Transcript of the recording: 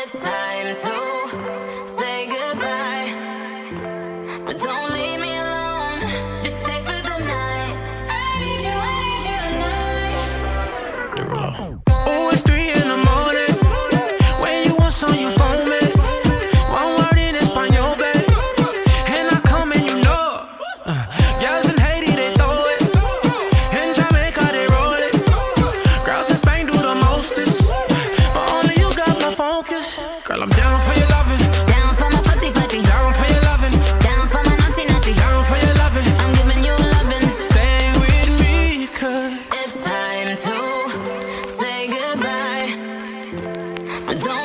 It's time to say goodbye, but don't leave me alone. Just stay for the night. I need you tonight. Derulo. Oh, it's 3 in the morning. When you want some, you phone me. One word in Espanol, babe. And I come and you know it. Girls in Haiti, they throw it. In Jamaica, they roll it. Girls in Spain do the mostest. But only you got my focus. Girl, I'm down for your loving. Down for my footy footy. Down for your loving. Down for my naughty naughty. Down for your loving. I'm giving you loving. Stay with me, cause It's time to say goodbye, but don't